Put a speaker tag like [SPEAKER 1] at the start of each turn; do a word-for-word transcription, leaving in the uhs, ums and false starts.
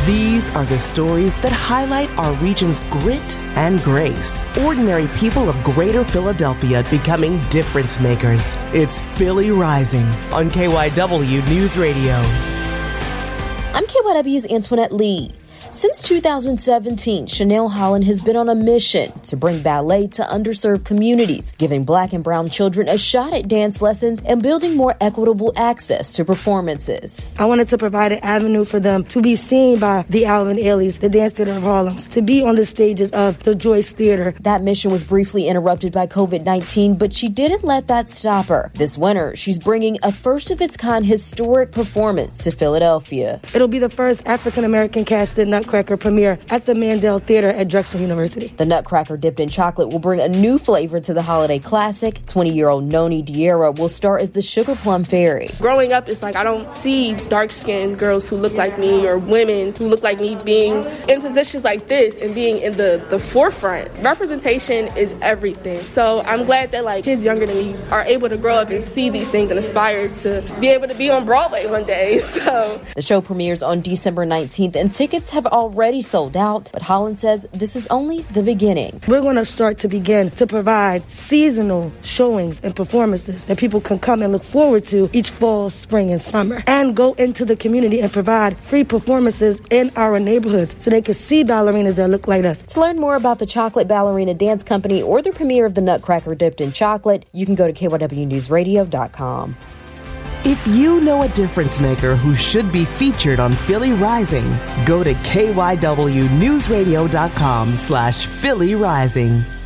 [SPEAKER 1] These are the stories that highlight our region's grit and grace. Ordinary people of Greater Philadelphia becoming difference makers. It's Philly Rising on K Y W News Radio.
[SPEAKER 2] I'm K Y W's Antoinette Lee. Since two thousand seventeen, Chanel Holland has been on a mission to bring ballet to underserved communities, giving Black and brown children a shot at dance lessons and building more equitable access to performances.
[SPEAKER 3] I wanted to provide an avenue for them to be seen by the Alvin Ailey's, the Dance Theater of Harlem, to be on the stages of the Joyce Theater.
[SPEAKER 2] That mission was briefly interrupted by covid nineteen, but she didn't let that stop her. This winter, she's bringing a first-of-its-kind historic performance to Philadelphia.
[SPEAKER 3] It'll be the first African-American casted Nutcracker premiere at the Mandel Theater at Drexel University.
[SPEAKER 2] The Nutcracker dipped in chocolate will bring a new flavor to the holiday classic. twenty-year-old Noni Diera will star as the Sugar Plum Fairy.
[SPEAKER 4] Growing up, it's like I don't see dark-skinned girls who look like me or women who look like me being in positions like this and being in the, the forefront. Representation is everything. So I'm glad that like kids younger than me are able to grow up and see these things and aspire to be able to be on Broadway one day. So
[SPEAKER 2] the show premieres on December nineteenth and tickets have already sold out, but Holland says this is only the beginning.
[SPEAKER 3] We're going to start to begin to provide seasonal showings and performances that people can come and look forward to each fall, spring, and summer, and go into the community and provide free performances in our neighborhoods so they can see ballerinas that look like us.
[SPEAKER 2] To learn more about the Chocolate Ballerina Dance Company or the premiere of the Nutcracker Dipped in Chocolate, you can go to K Y W news radio dot com.
[SPEAKER 1] If you know a difference maker who should be featured on Philly Rising, go to K Y W news radio dot com slash Philly Rising.